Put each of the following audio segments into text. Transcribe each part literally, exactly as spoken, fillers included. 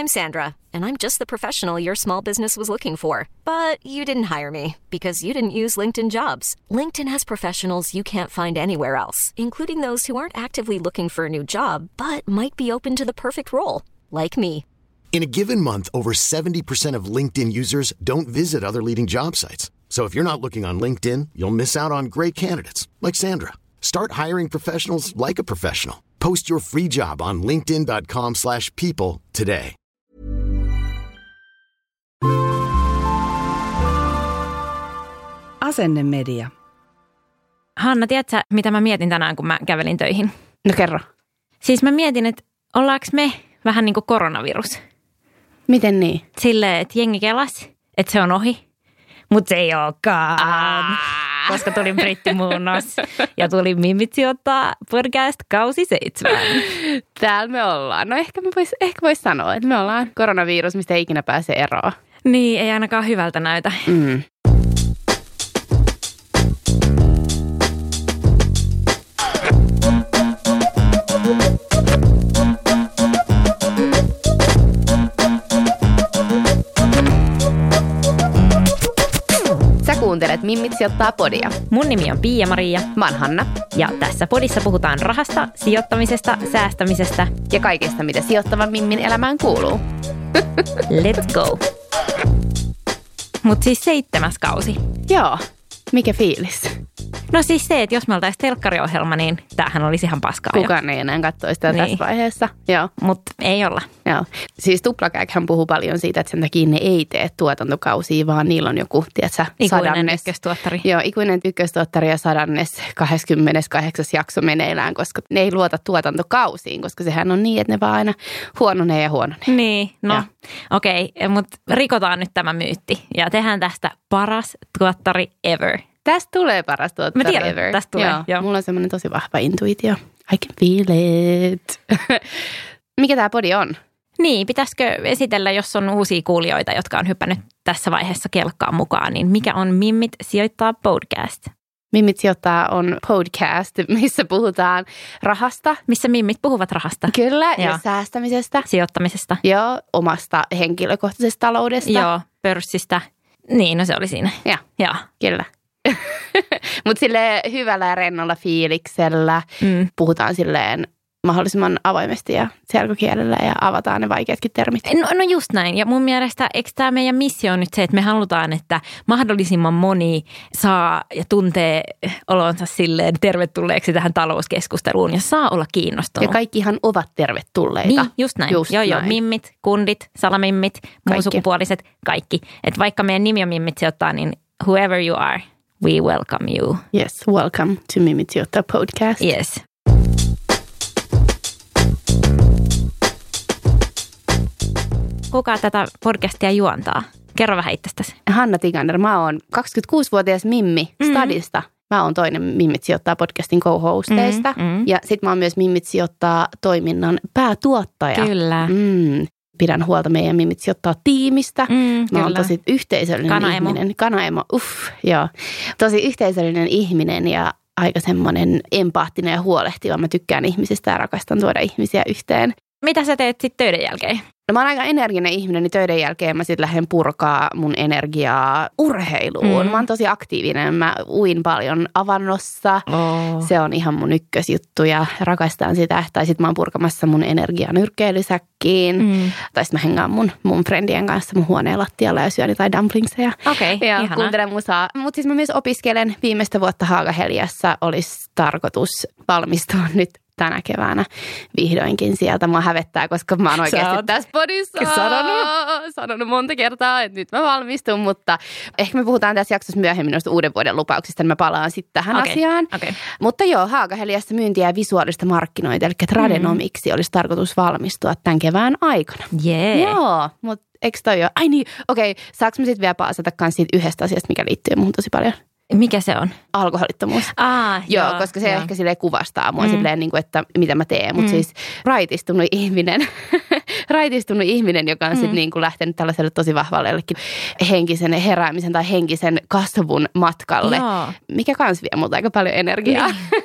I'm Sandra, and I'm just the professional your small business was looking for. But you didn't hire me because you didn't use LinkedIn Jobs. LinkedIn has professionals you can't find anywhere else, including those who aren't actively looking for a new job, but might be open to the perfect role, like me. In a given month, over seventy percent of LinkedIn users don't visit other leading job sites. So if you're not looking on LinkedIn, you'll miss out on great candidates like Sandra. Start hiring professionals like a professional. Post your free job on linkedin dot com slash people today. Asennemedia. Hanna, tiedätkö, mitä mä mietin tänään, kun mä kävelin töihin? No kerro. Siis mä mietin, että ollaanko me vähän niin kuin koronavirus. Miten niin? Silleen, että jengi kelasi, että se on ohi, mutta se ei olekaan. Aa. Koska tuli brittimuunnos ja tuli Mimmit sijoittaa podcast kausi seitsemän. Täällä me ollaan. No ehkä, vois, ehkä vois sanoa, että me ollaan koronavirus, mistä ei ikinä pääse eroon. Niin, ei ainakaan hyvältä näytä. Mm. Kuuntelet Mimmit sijoittaa podia. Mun nimi on Pia-Maria. Mä oon Hanna. Ja tässä podissa puhutaan rahasta, sijoittamisesta, säästämisestä ja kaikesta, mitä sijoittavan Mimmin elämään kuuluu. Let's go! Mut siis seitsemäs kausi. Joo. Mikä fiilis? No siis se, että jos me oltaisiin telkkariohjelma, niin tämähän olisi ihan paskaa. Kukaan jo. Ei enää katsoa sitä niin. Tässä vaiheessa. Joo. Mutta ei olla. Joo. Siis Tuplakäkhän puhuu paljon siitä, että sen takia ne ei tee tuotantokausia, vaan niillä on joku, tiedätkö, ikuinen sadannes. ykköstuottari. Joo, ikuinen ykköstuottari ja sadannes kahdeskymmeneskahdeksas jakso meneillään, koska ne ei luota tuotantokausiin, koska sehän on niin, että ne vaan aina huononee ja huononee. Niin, no okei, okay, mutta rikotaan nyt tämä myytti ja tehdään tästä paras tuottari ever. Tästä tulee paras tuottari Mä tiedän, ever. tästä tulee. Joo, joo. Mulla on semmoinen tosi vahva intuitio. I can feel it. Mikä tämä podi on? Niin, pitäisikö esitellä, jos on uusia kuulijoita, jotka on hypännyt tässä vaiheessa kelkkaan mukaan, niin mikä on Mimmit sijoittaa podcast? Mimmit sijoittaa on podcast, missä puhutaan rahasta. Missä mimmit puhuvat rahasta. Kyllä, Joo. ja säästämisestä. Sijoittamisesta. Joo, omasta henkilökohtaisesta taloudesta. Joo, pörssistä. Niin, no se oli siinä. Joo, Joo. kyllä. Mutta silleen hyvällä ja rennolla fiiliksellä Mm. puhutaan silleen mahdollisimman avoimesti ja selkokielellä ja avataan ne vaikeatkin termit. No, no just näin. Ja mun mielestä, eikö tämä meidän missio on nyt se, että me halutaan, että mahdollisimman moni saa ja tuntee olonsa silleen tervetulleeksi tähän talouskeskusteluun ja saa olla kiinnostunut. Ja kaikkihan ovat tervetulleita. Niin, just näin. Just joo, näin. joo, mimmit, kundit, salamimmit, muunsukupuoliset, kaikki. Että vaikka meidän nimi on Mimmit sijoittaa, niin whoever you are, we welcome you. Yes, welcome to Mimmit sijoittaa podcast. Yes. Kuka tätä podcastia juontaa? Kerro vähän itsestäsi. Hanna Tikander, mä oon kaksikymmentäkuusivuotias Mimmi mm-hmm. Stadista. Mä oon toinen Mimmit sijoittaa podcastin co-hosteista. Mm-hmm. Ja sit mä oon myös Mimmit sijoittaa toiminnan päätuottaja. Kyllä. Mm. Pidän huolta meidän Mimmit sijoittaa tiimistä. Mm, mä oon tosi yhteisöllinen Kanaemo. ihminen. Kanaemo. Uff, joo. Tosi yhteisöllinen ihminen ja aika semmoinen empaattinen ja huolehtiva. Mä tykkään ihmisistä ja rakastan tuoda ihmisiä yhteen. Mitä sä teet sitten töiden jälkeen? No mä oon aika energinen ihminen, niin töiden jälkeen mä sitten lähden purkaa mun energiaa urheiluun. Mm. Mä oon tosi aktiivinen. Mä uin paljon avannossa. Oh. Se on ihan mun ykkösjuttu ja rakastan sitä. Tai sit mä oon purkamassa mun energiaa nyrkkeilysäkkiin. Mm. Tai sit mä hengaan mun, mun friendien kanssa mun huoneen lattialla ja syön jotain dumplingseja. Okei, okay, ja ihanaa. kuuntelen musaa. Mutta siis mä myös opiskelen. Viimeistä vuotta Haagaheliassa olisi tarkoitus valmistua nyt tänä keväänä vihdoinkin sieltä. Mua hävettää, koska mä oon oikeasti tässä podissa sanonut. sanonut monta kertaa, että nyt mä valmistun, mutta ehkä me puhutaan tässä jaksossa myöhemmin noista uuden vuoden lupauksista, niin mä palaan sitten tähän okay. asiaan. Okay. Mutta joo, Haagaheliassa myyntiä ja visuaalista markkinoita, eli Tradenomiksi mm. olisi tarkoitus valmistua tämän kevään aikana. Yeah. Joo, mutta eikö toi ole? Ai niin, okei, okay. Saanko mä sitten vielä paasata kans siitä yhdestä asiasta, mikä liittyy muuhun tosi paljon? Mikä se on? Alkoholittomuus. Ah, joo, joo, koska se joo. ehkä silleen kuvastaa mua mm. silleen, niin kuin, että mitä mä teen. Mutta mm. siis raitistunut ihminen, raitistunut ihminen, joka on mm. sitten niin kuin lähtenyt tällaiselle tosi vahvalle jollekin henkisen heräämisen tai henkisen kasvun matkalle. Joo. Mikä kans vie multa aika paljon energiaa. Niin.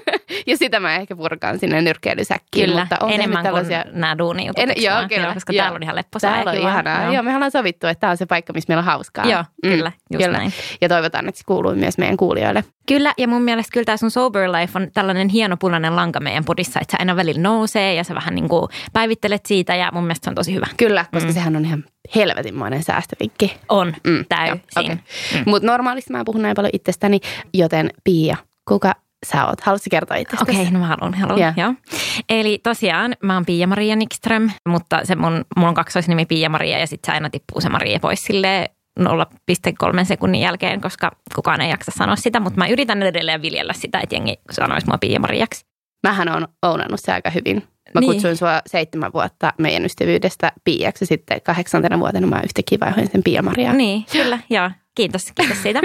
Ja sitä mä ehkä purkaan sinne nyrkkeilysäkkiin. Kyllä, mutta on enemmän tällaisia... kuin nämä duunijutut. En, joo, vaan, kyllä. Joo, koska joo. täällä on ihan lepposaa. Täällä on ihanaa. Joo. joo, me ollaan sovittu, että tämä on se paikka, missä meillä on hauskaa. Joo, kyllä, just kyllä. näin. Ja toivotaan, että se kuuluu myös meidän kuulijoille. Kyllä, ja mun mielestä kyllä tämä sun Sober Life on tällainen hieno punainen lanka meidän podissa, että se aina välillä nousee ja sä vähän niin kuin päivittelet siitä ja mun mielestä se on tosi hyvä. Kyllä, koska mm. sehän on ihan helvetinmoinen säästövinkki. On, mm, täysin. Okay. Mm. Mutta normaalisti mä puhun näin paljon itsestäni, joten Pia, kuka sä oot? Haluatko kertoa itsestäsi? Okei, okay, no mä haluan, haluan. Yeah. Joo. Eli tosiaan mä oon Pia-Maria Nikström, mutta se mun, mulla on kaksoisnimi Pia-Maria ja sitten se aina tippuu se Maria pois silleen nolla pilkku kolme sekunnin jälkeen, koska kukaan ei jaksa sanoa sitä, mutta mä yritän edelleen viljellä sitä, että jengi sanoisi mua Pia-Mariaksi. Mähän on ounannut se aika hyvin. Mä niin. kutsuin sua seitsemän vuotta meidän ystävyydestä Piaksi ja sitten kahdeksantena vuotena mä yhtäkkiä vaihoin sen Pia-Mariaan. Niin, kyllä, joo. Kiitos, kiitos siitä.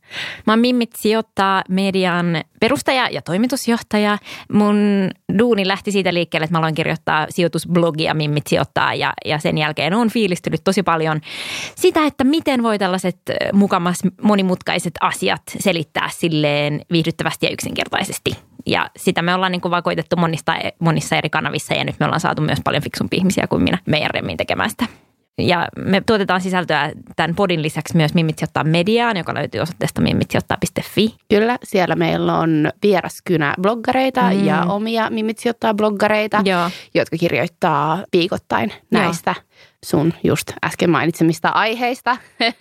Mä oon Mimmit sijoittaa median perustaja ja toimitusjohtaja. Mun duuni lähti siitä liikkeelle, että mä aloin kirjoittaa sijoitusblogia Mimmit sijoittaa ja, ja sen jälkeen on fiilistynyt tosi paljon sitä, että miten voi tällaiset mukamas monimutkaiset asiat selittää silleen viihdyttävästi ja yksinkertaisesti. Ja sitä me ollaan niin kuin vaan koitettu monista, monissa eri kanavissa ja nyt me ollaan saatu myös paljon fiksumpia ihmisiä kuin minä meidän remmin tekemään sitä. Ja me tuotetaan sisältöä tämän podin lisäksi myös Mimmit sijoittaa mediaan, joka löytyy osoitteesta mimmitsijoittaa piste fi. Kyllä, siellä meillä on vieraskynä bloggareita mm. ja omia Mimmit sijoittaa bloggareita, Joo. jotka kirjoittaa viikoittain näistä Joo. sun just äsken mainitsemista aiheista.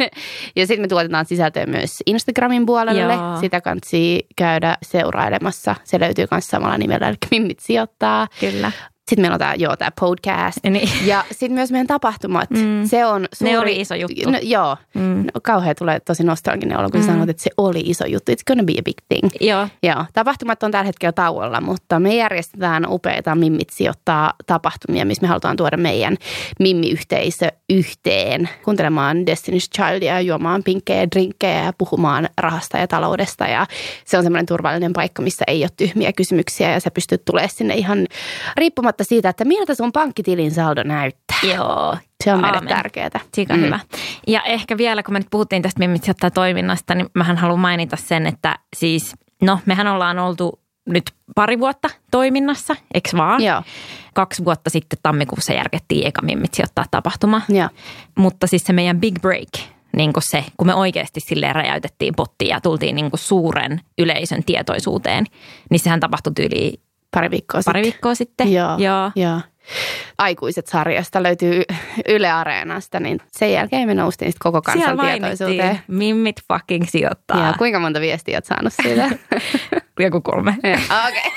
Ja sitten me tuotetaan sisältöä myös Instagramin puolelle. Joo. Sitä kannattaa käydä seurailemassa. Se löytyy myös samalla nimellä, eli Mimmit sijoittaa. Kyllä. Sitten meillä on tämä, joo, tämä podcast. Niin. Ja sitten myös meidän tapahtumat. Mm. Se on suuri... Ne oli iso juttu. No, joo. Mm. No, kauhean tulee tosi nostalginen olo, kun mm. sanot, että se oli iso juttu. It's gonna be a big thing. Joo. Joo. Tapahtumat on tällä hetkellä tauolla, mutta me järjestetään upeita Mimmit sijoittaa tapahtumia, missä me halutaan tuoda meidän Mimmi-yhteisö yhteen. Kuuntelemaan Destiny's Childia, juomaan pinkkejä drinkkejä ja puhumaan rahasta ja taloudesta. Ja se on semmoinen turvallinen paikka, missä ei ole tyhmiä kysymyksiä ja sä pystyt tulemaan sinne ihan riippumatta siitä, että miltä sun pankkitilin saldo näyttää. Joo. Se on meille tärkeää. Sika mm. hyvä. Ja ehkä vielä, kun me nyt puhuttiin tästä Mimmit sijoittaa toiminnasta, niin mähän haluan mainita sen, että siis, no mehän ollaan oltu nyt pari vuotta toiminnassa, eikö vaan? Joo. Kaksi vuotta sitten tammikuussa järkettiin eka Mimmit sijoittaa tapahtuma. Joo. Mutta siis se meidän big break, niin kuin se, kun me oikeasti silleen räjäytettiin pottiin ja tultiin niin kuin suuren yleisön tietoisuuteen, niin sehän tapahtui tyyliin Pari viikkoa sitten. Pari viikkoa sitten. Joo, Joo. joo. Aikuiset sarjasta löytyy Yle Areenasta, niin sen jälkeen me noustiin sitten koko kansan tietoisuuteen. Mimmit fucking sijoittaa. Ja kuinka monta viestiä olet saanut siitä? Joku kolme. Okei.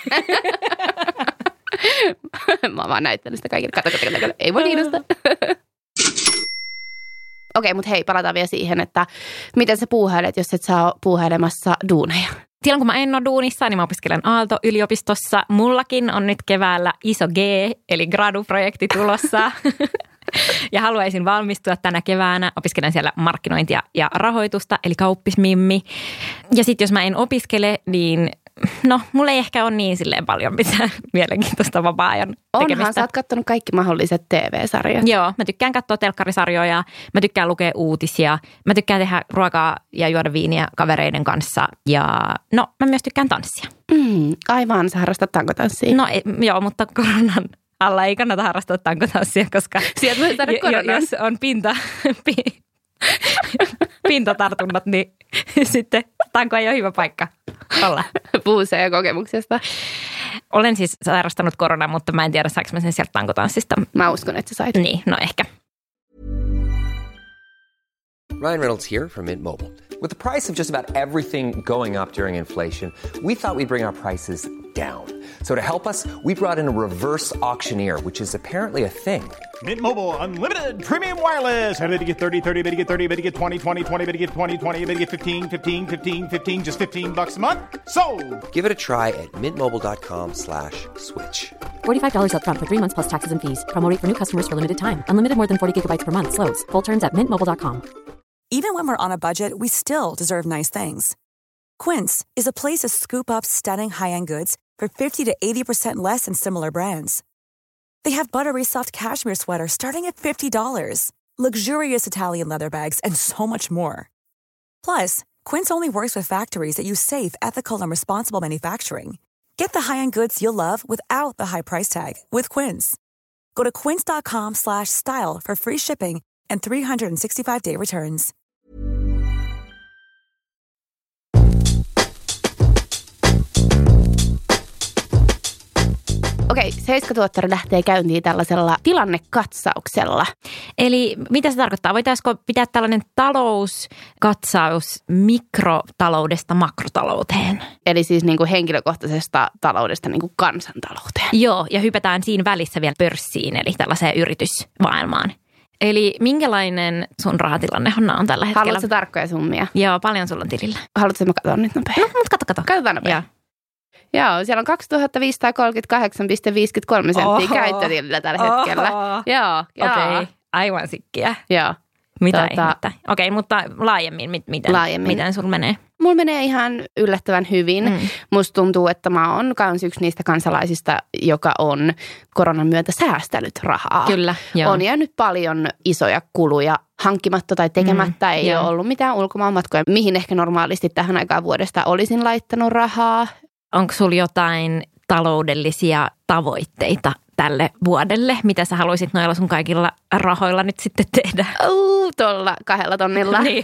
Okay. Mä oon vaan näyttänyt sitä kaikille. Kato, kato, kato, kato. Ei voi kiinnostaa. Okei, okay, mutta hei, palataan vielä siihen, että miten sä puuhailet, jos et saa puuhailemassa duuneja. Silloin kun mä en ole duunissa, niin mä opiskelen Aalto-yliopistossa. Mullakin on nyt keväällä iso G, eli gradu-projekti tulossa. Ja haluaisin valmistua tänä keväänä. Opiskelen siellä markkinointia ja rahoitusta, eli kauppismimmi. Ja sitten jos mä en opiskele, niin no, mulla ei ehkä ole niin silleen paljon mitään mielenkiintoista vapaa-ajan tekemistä. Onhan, sä oot kattonut kaikki mahdolliset T V-sarjat. Joo, mä tykkään katsoa telkkarisarjoja, mä tykkään lukea uutisia, mä tykkään tehdä ruokaa ja juoda viiniä kavereiden kanssa ja no, mä myös tykkään tanssia. Mm, aivan, sä harrastat tankotanssia. No ei, joo, mutta koronan alla ei kannata harrastaa tankotanssia, koska sieltä voi saada koronan. Jos on pinta, pintatartunnat, niin sitten tanko ei ole hyvä paikka olla. Puhusee ja kokemuksesta. Olen siis sairastanut koronaa, mutta mä en tiedä, saanko mä sen sieltä tankotanssista. Mä uskon, että sä sait. Niin, no ehkä. Ryan Reynolds here from Mint Mobile. With the price of just about everything going up during inflation, we thought we'd bring our prices down. So to help us, we brought in a reverse auctioneer, which is apparently a thing. Mint Mobile Unlimited Premium Wireless. How to get thirty, thirty, how to get thirty, how to get twenty, twenty, twenty, how to get twenty, twenty, how to get fifteen, fifteen, fifteen, fifteen, just fifteen bucks a month? Sold! Give it a try at mintmobile.com slash switch. forty-five dollars up front for three months plus taxes and fees. Promo rate for new customers for limited time. Unlimited more than forty gigabytes per month. Slows full terms at mint mobile dot com. Even when we're on a budget, we still deserve nice things. Quince is a place to scoop up stunning high-end goods for fifty to eighty percent less than similar brands. They have buttery soft cashmere sweaters starting at fifty dollars, luxurious Italian leather bags, and so much more. Plus, Quince only works with factories that use safe, ethical, and responsible manufacturing. Get the high-end goods you'll love without the high price tag with Quince. Go to quince.com slash style for free shipping and three sixty-five day returns. Okei, Seiskatuottari lähtee käyntiin tällaisella tilannekatsauksella. Eli mitä se tarkoittaa? Voitaisiko pitää tällainen talouskatsaus mikrotaloudesta makrotalouteen? Eli siis niin kuin henkilökohtaisesta taloudesta niin kuin kansantalouteen. Joo, ja hypätään siinä välissä vielä pörssiin, eli tällaiseen yritysmaailmaan. Eli minkälainen sun rahatilanne on tällä hetkellä? Haluatko tarkkoja summia? Joo, paljon sulla on tilillä. Haluatko mä katsoa nyt nopea? No, mutta kato, kato. Katsotaan nopea. Joo. Joo, siellä on kaksituhattaviisisataakolmekymmentäkahdeksan pilkku viisikymmentäkolme senttiä Oho. käyttötilillä tällä hetkellä. Oho. Joo, Okei, okay. Aivan sikkiä. Joo. Mitä Tota, ihmettä? Okei, mutta laajemmin, miten, laajemmin. miten sulla menee? Mulla menee ihan yllättävän hyvin. Mm. Musta tuntuu, että mä oon kans yksi niistä kansalaisista, joka on koronan myötä säästänyt rahaa. Kyllä, joo. On jäänyt paljon isoja kuluja hankkimatta tai tekemättä. Mm, Ei joo. ole ollut mitään ulkomaanmatkoja, mihin ehkä normaalisti tähän aikaan vuodesta olisin laittanut rahaa. Onko sulla jotain taloudellisia tavoitteita tälle vuodelle? Mitä sä haluaisit noilla sun kaikilla rahoilla nyt sitten tehdä? Uh, tuolla kahdella tonnilla. Niin.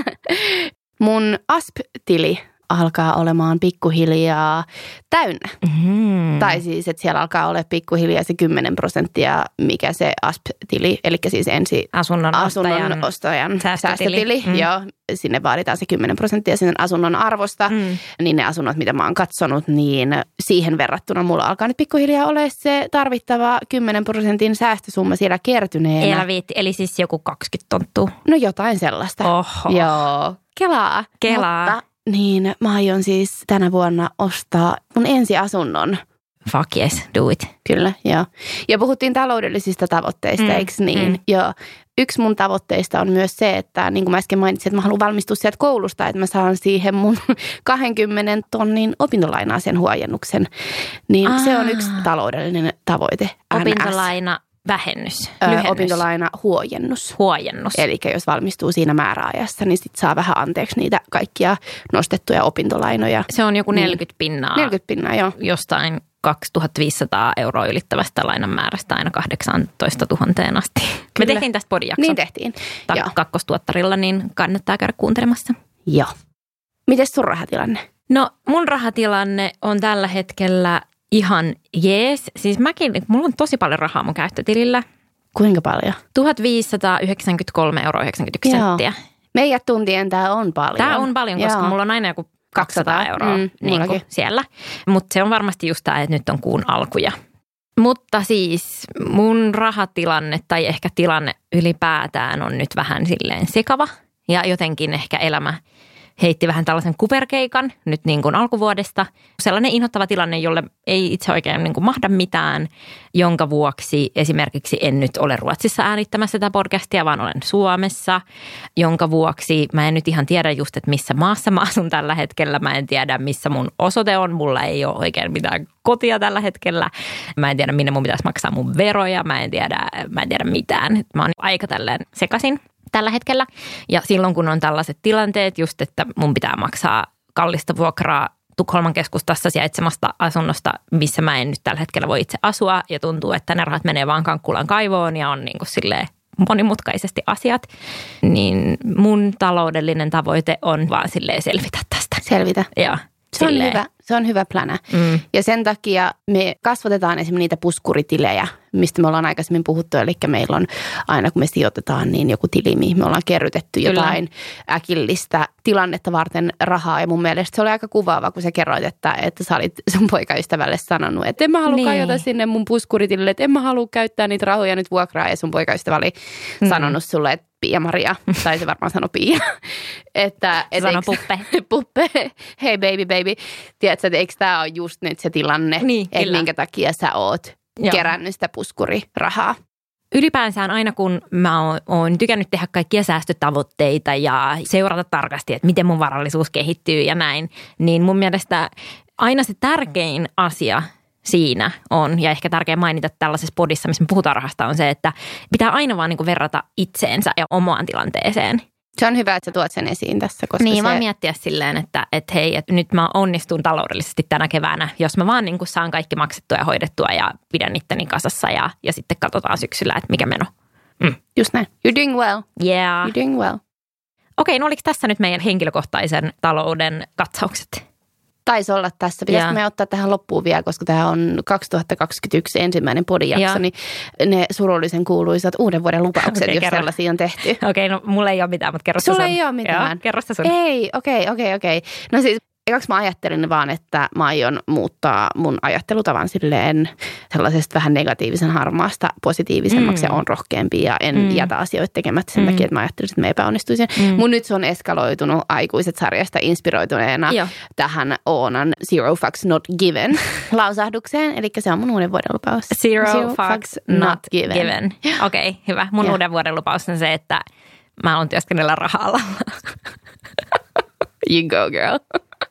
Mun A S P-tili alkaa olemaan pikkuhiljaa täynnä. Mm-hmm. Tai siis, että siellä alkaa olla pikkuhiljaa se kymmenen prosenttia, mikä se A S P-tili, eli siis ensi asunnon, asunnon ostajan, ostajan säästötili. säästötili. Mm. Joo, sinne vaaditaan se kymmenen prosenttia sen asunnon arvosta. Mm. Niin ne asunnot, mitä mä oon katsonut, niin siihen verrattuna mulla alkaa nyt pikkuhiljaa olla se tarvittava kymmenen prosentin säästösumma siellä kertyneenä. Elä viitti, eli siis joku kaksikymmentä tonttua. No jotain sellaista. Oho. Joo, kelaa. Kelaa. Mutta niin mä aion siis tänä vuonna ostaa mun ensiasunnon. Fuck yes, do it. Kyllä, joo. Ja puhuttiin taloudellisista tavoitteista, mm, eikö niin? Mm. Joo. Yksi mun tavoitteista on myös se, että niin kuin mä äsken mainitsin, että mä haluan valmistua sieltä koulusta, että mä saan siihen mun kahdenkymmenen tonnin opintolainaa sen huojennuksen. Niin Aa. se on yksi taloudellinen tavoite. Opintolaina. Vähennys, lyhennys. Opintolaina huojennus. Huojennus. Eli jos valmistuu siinä määräajassa, niin sit saa vähän anteeksi niitä kaikkia nostettuja opintolainoja. Se on joku niin. neljäkymmentä pinnaa. neljäkymmentä pinnaa, joo. Jostain kaksituhattaviisisataa euroa ylittävästä lainan määrästä aina kahdeksantoista tuhatta asti. Kyllä. Me tehtiin tästä podijakson. Niin tehtiin. Ta- kakkostuottarilla, niin kannattaa käydä kuuntelemassa. Joo. Mites sun rahatilanne? No mun rahatilanne on tällä hetkellä ihan jees. Siis mäkin, mulla on tosi paljon rahaa mun käyttötilillä. Kuinka paljon? tuhatviisisataayhdeksänkymmentäkolme euroa yhdeksänkymmentäyksi senttiä. Meidän tuntien tää on paljon. Tää on paljon, koska Joo. mulla on aina joku kaksisataa euroa mm, niin kuin siellä. Mutta se on varmasti just tämä, että nyt on kuun alkuja. Mutta siis mun rahatilanne tai ehkä tilanne ylipäätään on nyt vähän silleen sekava. Ja jotenkin ehkä elämä heitti vähän tällaisen kuperkeikan nyt niin kuin alkuvuodesta. Sellainen inhottava tilanne, jolle ei itse oikein niin kuin mahda mitään, jonka vuoksi esimerkiksi en nyt ole Ruotsissa äänittämässä tätä podcastia, vaan olen Suomessa, jonka vuoksi mä en nyt ihan tiedä just, että missä maassa mä asun tällä hetkellä. Mä en tiedä, missä mun osoite on. Mulla ei ole oikein mitään kotia tällä hetkellä. Mä en tiedä, minne mun pitäisi maksaa mun veroja. Mä en tiedä, mä en tiedä mitään. Mä oon aika tälleen sekaisin tällä hetkellä. Ja silloin, kun on tällaiset tilanteet, just että mun pitää maksaa kallista vuokraa Tukholman keskustassa sijaitsemasta asunnosta, missä mä en nyt tällä hetkellä voi itse asua, ja tuntuu, että ne rahat menee vaan Kankkulan kaivoon ja on niin kuin silleen monimutkaisesti asiat, niin mun taloudellinen tavoite on vaan silleen selvitä tästä. Selvitä. Joo. Se on hyvä. Se on hyvä plana. Mm. Ja sen takia me kasvatetaan esimerkiksi niitä puskuritilejä, mistä me ollaan aikaisemmin puhuttu. Eli meillä on aina, kun me sijoitetaan, niin joku tili, mihin me ollaan kerrytetty Kyllä. jotain äkillistä tilannetta varten rahaa. Ja mun mielestä se oli aika kuvaava, kun sä kerroit, että, että sä olit sun poikaystävälle sanonut, että en mä halua niin. kajota sinne mun puskuritilille, että en mä halua käyttää niitä rahoja nyt vuokraa. Ja sun poikaystävä oli mm. sanonut sulle, että Pia-Maria, tai se varmaan sanoi Pia, että et sano puppe. puppe, hei baby baby, tiedätkö, että eikö tämä ole just nyt se tilanne, niin, että minkä takia sä oot Joo. kerännyt sitä puskurirahaa. Ylipäänsä aina kun mä oon, oon tykännyt tehdä kaikkia säästötavoitteita ja seurata tarkasti, että miten mun varallisuus kehittyy ja näin, niin mun mielestä aina se tärkein asia siinä on, ja ehkä tärkeä mainita tällaisessa podissa, missä me puhutaan rahasta, on se, että pitää aina vaan niin kuin verrata itseensä ja omaan tilanteeseen. Se on hyvä, että sä tuot sen esiin tässä. Koska niin, se... vaan miettiä silleen, että, että hei, että nyt mä onnistun taloudellisesti tänä keväänä, jos mä vaan niin kuin saan kaikki maksettua ja hoidettua ja pidän itteni kasassa ja, ja sitten katsotaan syksyllä, että mikä meno. Mm. Just näin. You're doing well. Yeah. You're doing well. Okei, no oliko tässä nyt meidän henkilökohtaisen talouden katsaukset? Taisi olla tässä. Pitäisikö me ottaa tähän loppuun vielä, koska tämä on kaksituhattakaksikymmentäyksi ensimmäinen podijakso, niin ne surullisen kuuluisat uuden vuoden lupaukset, okay, jos kerro. Sellaisia on tehty. Okei, okay, no mulla ei ole mitään, mutta kerro sun. Sulla ei ole mitään? Joo, kerro sun. Ei, okei, okay, okei, okay, okei. Okay. No siis ekaksi mä ajattelin vaan, että mä aion muuttaa mun ajattelutavan silleen sellaisesta vähän negatiivisen harmaasta positiivisemmaksi mm. ja on rohkeampi ja en mm. jätä asioita tekemättä sen mm. takia, että mä ajattelin, että mä epäonnistuisin. Mm. Mun nyt se on eskaloitunut aikuiset sarjasta inspiroituneena Joo. tähän Oonan Zero Fucks Not Given lausahdukseen. Eli se on mun uuden vuoden lupaus. Zero, Zero Fucks Not, not Given. given. Okei, okay, hyvä. Mun yeah. uuden vuoden lupaus on se, että mä haluan työskennellä rahalla. You go, girl.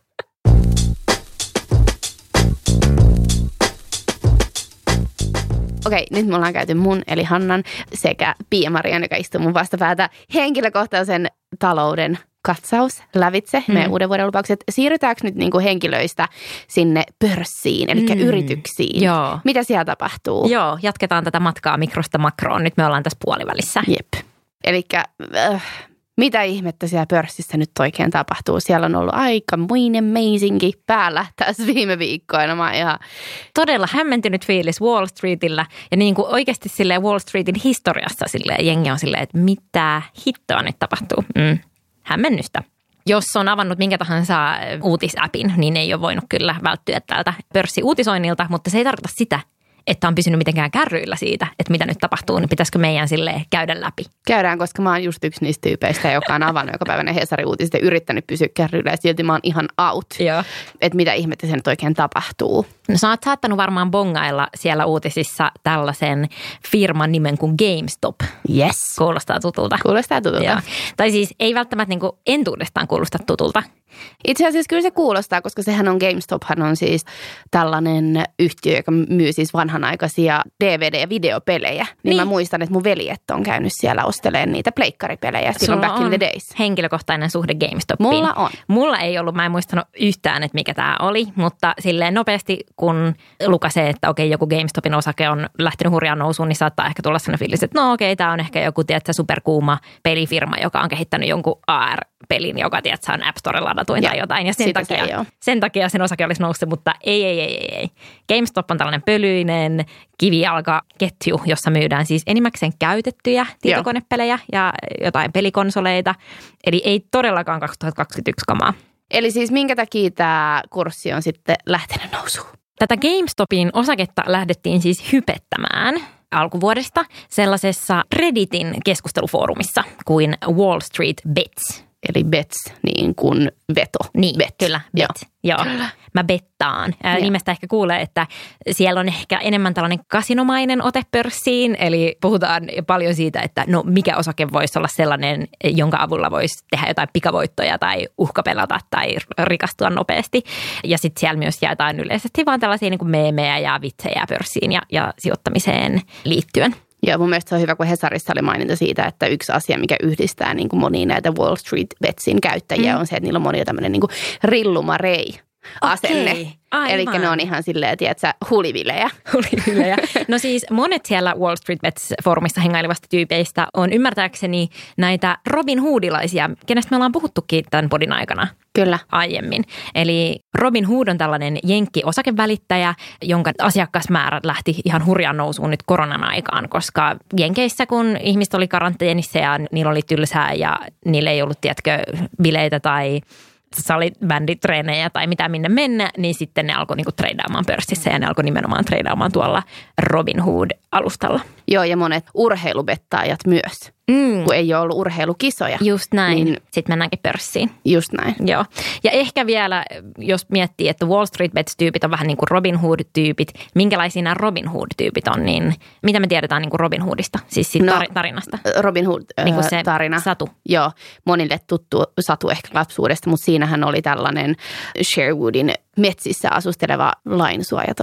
Okei, nyt me ollaan käyty mun eli Hannan sekä Pia-Marian, joka istuu mun vastapäätä, henkilökohtaisen talouden katsaus lävitse, mm. meidän uuden vuoden lupaukset. Siirrytäänkö nyt niinku henkilöistä sinne pörssiin, eli mm. yrityksiin? Joo. Mitä siellä tapahtuu? Joo, jatketaan tätä matkaa mikrosta makroon. Nyt me ollaan tässä puolivälissä. Jep. Elikkä... Äh, mitä ihmettä siellä pörssissä nyt oikein tapahtuu? Siellä on ollut aikamoinen meisinki päällä tässä viime viikkoina. Mä ihan... Todella hämmentynyt fiilis Wall Streetillä ja niin kuin oikeasti silleen Wall Streetin historiassa silleen jengi on silleen, että mitä hittoa nyt tapahtuu. Mm. Hämmennystä. Jos on avannut minkä tahansa uutisäpin, niin ei ole voinut kyllä välttyä täältä pörssiuutisoinnilta, mutta se ei tarkoita sitä, että on pysynyt mitenkään kärryillä siitä, että mitä nyt tapahtuu, niin pitäisikö meidän silleen käydä läpi? Käydään, koska mä oon just yksi niistä tyypeistä, joka on avannut joka päivänä Hesarin uutiset ja yrittänyt pysyä kärryillä ja silti mä oon ihan out, että mitä ihmettä sen nyt oikein tapahtuu. No sä oot saattanut varmaan bongailla siellä uutisissa tällaisen firman nimen kuin GameStop. Yes. Kuulostaa tutulta. Kuulostaa tutulta. Joo. Tai siis ei välttämättä niin kuin entuudestaan kuulosta tutulta. Itse asiassa kyllä se kuulostaa, koska sehän on GameStophan on siis tällainen yhtiö, joka myy siis vanhanaikaisia D V D- ja videopelejä. Niin, niin mä muistan, että mun veljet on käynyt siellä ostelemaan niitä pleikkaripelejä silloin back in the days. Henkilökohtainen suhde GameStopiin. Mulla on. Mulla ei ollut, mä en muistanut yhtään, että mikä tämä oli, mutta silleen nopeasti kun lukasee, että okei, joku GameStopin osake on lähtenyt hurjaan nousuun, niin saattaa ehkä tulla sellainen fiilis, että no okei, tämä on ehkä joku, tiedätkö, superkuuma pelifirma, joka on kehittänyt jonkun A R-pelin, joka, tiedätkö, on App Storella ladatuin tai jotain. Ja sen takia, se sen takia sen osake olisi noussut, mutta ei, ei, ei, ei, ei. GameStop on tällainen pölyinen kivijalkaketju, jossa myydään siis enimmäkseen käytettyjä tietokonepelejä ja jotain pelikonsoleita. Eli ei todellakaan kaksituhattakaksikymmentäyksi kamaa. Eli siis minkä takia tämä kurssi on sitten lähtenyt nousuun? Tätä GameStopin osaketta lähdettiin siis hypettämään alkuvuodesta sellaisessa Redditin keskustelufoorumissa kuin Wall Street Bets. Eli bets, niin kuin veto. Niin, bet. kyllä, bet. Joo. Joo. Mä bettaan. Ää, nimestä ehkä kuulee, että siellä on ehkä enemmän tällainen kasinomainen ote pörssiin. Eli puhutaan paljon siitä, että no mikä osake voisi olla sellainen, jonka avulla voisi tehdä jotain pikavoittoja tai uhkapelata tai rikastua nopeasti. Ja sitten siellä myös jaetaan yleisesti vaan tällaisia niin kuin meemejä ja vitsejä pörssiin ja, ja sijoittamiseen liittyen. Joo, mun mielestä se on hyvä, kun Hesarissa oli maininta siitä, että yksi asia, mikä yhdistää niin kuin monia näitä Wall Street Betsin käyttäjiä mm. on se, että niillä on monia tämmöinen niin kuin rillumarei asenne. Okay, eli ne on ihan silleen, tiedätkö, hulivilejä. Hulivilejä. No siis monet siellä Wall Street Bets-foorumissa hengailevasta tyypeistä on ymmärtääkseni näitä Robin Hoodilaisia, kenestä me ollaan puhuttukin tämän podin aikana. Kyllä. Aiemmin. Eli Robin Hood on tällainen jenkki-osakevälittäjä, jonka asiakasmäärät lähti ihan hurjaan nousuun nyt koronan aikaan, koska jenkeissä, kun ihmiset oli karanteenissa ja niillä oli tylsää ja niillä ei ollut, tiedätkö, bileitä tai salibänditreenejä tai mitä minne mennä, niin sitten ne alkoi niinku treidaamaan pörssissä ja ne alkoi nimenomaan treidaamaan tuolla Robin Hood-alustalla. Joo, ja monet urheilubettaajat myös, mm. kun ei ole ollut urheilukisoja. Just näin. Niin sitten mennäänkin pörssiin. Just näin. Joo. Ja ehkä vielä, jos miettii, että Wall Street Bets-tyypit on vähän niin kuin Robin Hood-tyypit, minkälaisia nämä Robin Hood-tyypit on, niin mitä me tiedetään niin kuin Robin Hoodista, siis siitä no, tarinasta? Robin Hood-tarina. Niin satu. Joo, monille tuttu satu ehkä lapsuudesta, mutta siinähän oli tällainen Sherwoodin metsissä asusteleva lainsuojaton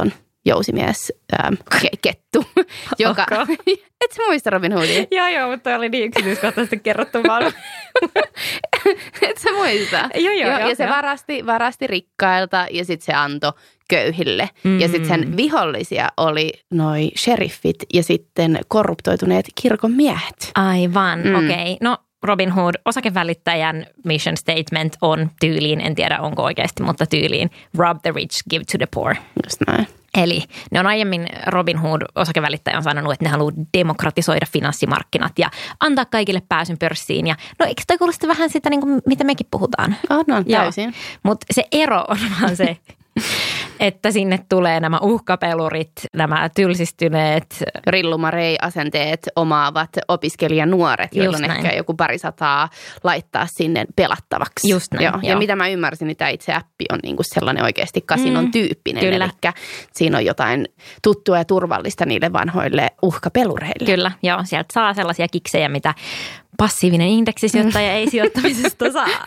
jousimies ähm, ke- kettu, joka... Et sä muista Robin Hoodia? Joo, joo, mutta toi oli niin yksityiskohtaisesti kerrottu vaan. Et sä muista? Joo, joo, joo. joo. Ja se joo. Varasti, varasti rikkailta ja sitten se antoi köyhille. Mm. Ja sitten sen vihollisia oli noi sheriffit ja sitten korruptoituneet kirkon miehet. Aivan, Mm. okei. Okay. No Robin Hood, osakevälittäjän mission statement on tyyliin, en tiedä onko oikeasti, mutta tyyliin rob the rich, give to the poor. Just näin. Eli ne on aiemmin Robin Hood osakevälittäjä on sanonut, että ne haluaa demokratisoida finanssimarkkinat ja antaa kaikille pääsyn pörssiin. Ja no eikö toi kuulosta vähän sitä, niin kuin, mitä mekin puhutaan? On, on täysin. Mutta se ero on vaan se, että sinne tulee nämä uhkapelurit, nämä tylsistyneet. Rillumarei-asenteet omaavat opiskelijanuoret, joilla on näin. ehkä joku parisataa laittaa sinne pelattavaksi. Just näin, joo. Ja joo. mitä mä ymmärsin, niin tämä itse appi on niinku sellainen oikeasti kasinon tyyppinen. Mm, kyllä. Eli siinä on jotain tuttua ja turvallista niille vanhoille uhkapelureille. Kyllä, joo. Sieltä saa sellaisia kiksejä, mitä passiivinen indeksisijoittaja ei sijoittamisesta saa.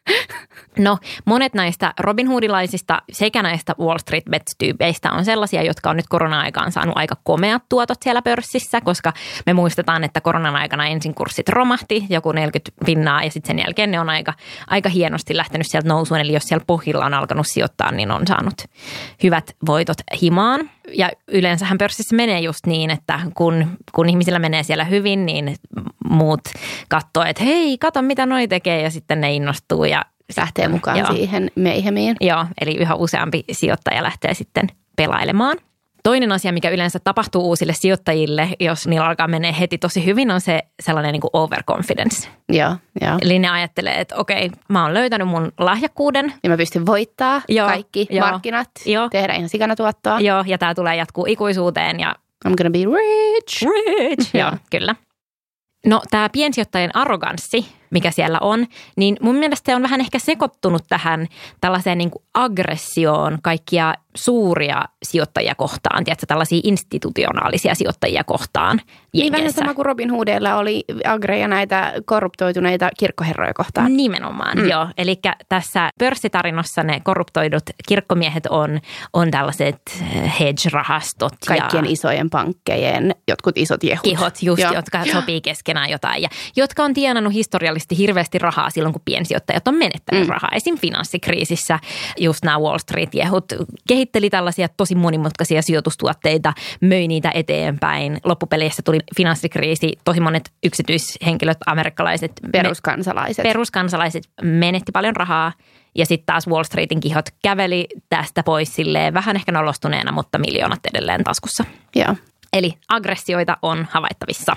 No, monet näistä Robin Hoodilaisista sekä näistä Wall Street Bets-tyypeistä on sellaisia, jotka on nyt korona-aikaan saanut aika komeat tuotot siellä pörssissä, koska me muistetaan, että koronan aikana ensin kurssit romahti joku neljäkymmentä pinnaa ja sitten sen jälkeen ne on aika, aika hienosti lähtenyt sieltä nousuun. Eli jos siellä pohjilla on alkanut sijoittaa, niin on saanut hyvät voitot himaan. Ja yleensähän pörssissä menee just niin, että kun, kun ihmisillä menee siellä hyvin, niin muut katsoo, että hei, kato mitä noi tekee ja sitten ne innostuu ja lähtee mukaan joo. siihen meihemiin. Joo, eli yhä useampi sijoittaja lähtee sitten pelailemaan. Toinen asia, mikä yleensä tapahtuu uusille sijoittajille, jos niillä alkaa menee heti tosi hyvin, on se sellainen niin kuin overconfidence. Joo, joo. Eli ne ajattelee, että okei, mä oon löytänyt mun lahjakkuuden. Ja mä pystyn voittaa Joo, kaikki joo, markkinat, joo. tehdä ihan sikanatuottoa. Joo, ja tää tulee jatkuu ikuisuuteen ja I'm gonna be rich. rich. Joo, kyllä. No tämä piensijoittajien arroganssi, mikä siellä on, niin mun mielestä se on vähän ehkä sekoittunut tähän tällaiseen niin kuin aggressioon kaikkia suuria sijoittajia kohtaan, tiedätkö, tällaisia institutionaalisia sijoittajia kohtaan Niin vähän Jenkeissä. sama kuin Robin Hoodilla oli agreja näitä korruptoituneita kirkkoherroja kohtaan. Nimenomaan, Mm. joo. Eli tässä pörssitarinossa ne korruptoidut kirkkomiehet on, on tällaiset hedge-rahastot. Kaikkien ja isojen pankkejen jotkut isot jehut. Kihot just, Joo. jotka sopii keskenään jotain ja jotka on tienannut historiallisesti hirveästi rahaa silloin, kun piensijoittajat on menettänyt mm. rahaa. Esim. Finanssikriisissä just nämä Wall Street-jehut kehitteli tällaisia tosi monimutkaisia sijoitustuotteita, möi niitä eteenpäin. Loppupeleissä tuli finanssikriisi, tosi monet yksityishenkilöt, amerikkalaiset, Peruskansalaiset. Me, peruskansalaiset menetti paljon rahaa. Ja sitten taas Wall Streetin kihot käveli tästä pois silleen vähän ehkä nolostuneena, mutta miljoonat edelleen taskussa. Joo. Eli aggressioita on havaittavissa.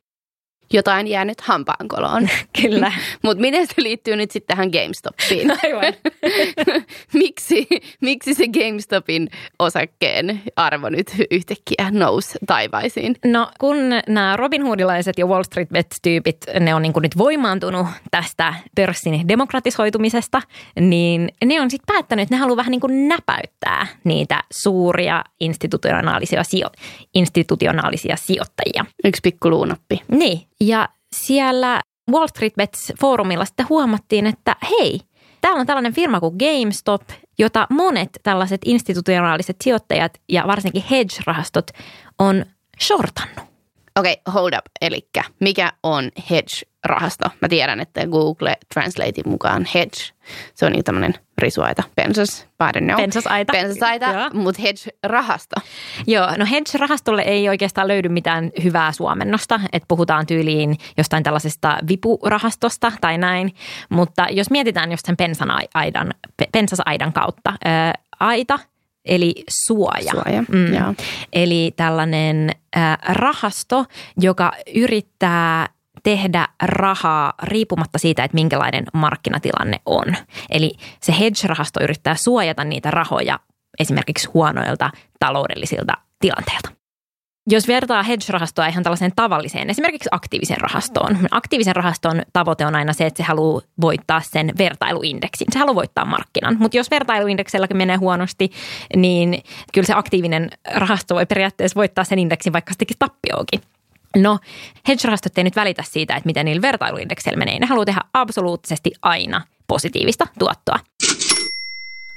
Jotain jäänyt hampaankoloon. Kyllä. Mutta miten se liittyy nyt sitten tähän GameStopiin? Aivan. miksi, miksi se GameStopin osakkeen arvo nyt yhtäkkiä nousi taivaisiin? No kun nämä Robin Hoodilaiset ja Wall Street Bets-tyypit, ne on niin kuin nyt voimaantunut tästä pörssin demokratisoitumisesta, niin ne on sitten päättänyt, että ne haluaa vähän niin kuin näpäyttää niitä suuria institutionaalisia, sijo- institutionaalisia sijoittajia. Yksi pikku luunappi. Niin, ja siellä Wall Street Bets-foorumilla sitten huomattiin, että hei, täällä on tällainen firma kuin GameStop, jota monet tällaiset institutionaaliset sijoittajat ja varsinkin hedge-rahastot on shortannut. Okei, okay, hold up. Elikkä mikä on hedge-rahasto? Mä tiedän, että Google Translatein mukaan hedge, se on niin tämmöinen risuaita, pensas, I don't know. Pensasaita. Pensasaita, Joo. mutta hedge-rahasto. Joo, no hedge-rahastolle ei oikeastaan löydy mitään hyvää suomennosta, että puhutaan tyyliin jostain tällaisesta vipurahastosta tai näin, mutta jos mietitään just sen pensasaidan, pensasaidan kautta, ää, aita, eli suoja. Suoja, mm. joo. Eli tällainen ää, rahasto, joka yrittää tehdä rahaa riippumatta siitä, että minkälainen markkinatilanne on. Eli se hedge-rahasto yrittää suojata niitä rahoja esimerkiksi huonoilta taloudellisilta tilanteilta. Jos vertaa hedge-rahastoa ihan tällaiseen tavalliseen, esimerkiksi aktiivisen rahastoon. Aktiivisen rahaston tavoite on aina se, että se haluaa voittaa sen vertailuindeksin. Se haluaa voittaa markkinan, mutta jos vertailuindeksilläkin menee huonosti, niin kyllä se aktiivinen rahasto voi periaatteessa voittaa sen indeksin, vaikka se tekisi tappioakin. No, hedge-rahastot ei nyt välitä siitä, että miten niillä vertailuindekseillä menee. Ne haluaa tehdä absoluuttisesti aina positiivista tuottoa.